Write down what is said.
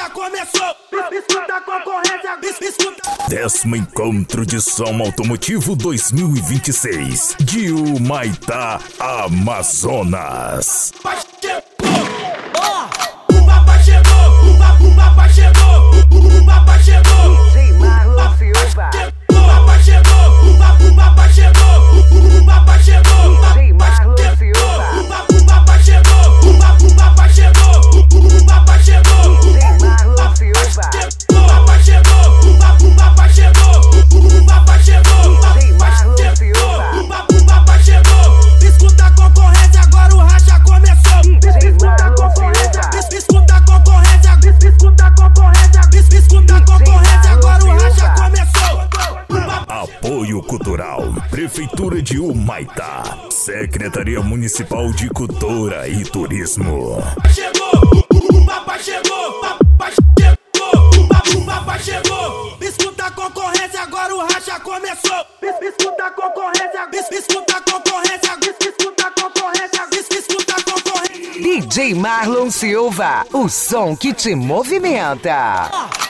racha começou. Escuta a concorrência, escuta. 10º Encontro de Som Automotivo 2026 de Humaitá, Amazonas. O papai chegou, o papai chegou, o papai chegou. DJ Marlon Silva. O papai chegou, o papai chegou, o papai chegou. DJ Marlon Silva. O papai chegou, o papai chegou, o papai chegou. DJ Marlon Silva. O papai chegou, o papai chegou, o papai chegou. DJ Marlon Silva. O papai chegou. Escuta a concorrência, agora o racha começou. DJ Escuta a Marlon concorrência, Silva. escuta a concorrência, escuta a concorrência, escuta a concorrência, agora o racha começou. Apoio Cultural, Prefeitura de Humaitá, Secretaria Municipal de Cultura e Turismo. Chegou, o papai chegou, o papai chegou, o papai chegou. Escuta a concorrência, agora o racha começou. Escuta a concorrência, escuta a concorrência, escuta a concorrência, escuta a concorrência. DJ Marlon Silva, o som que te movimenta.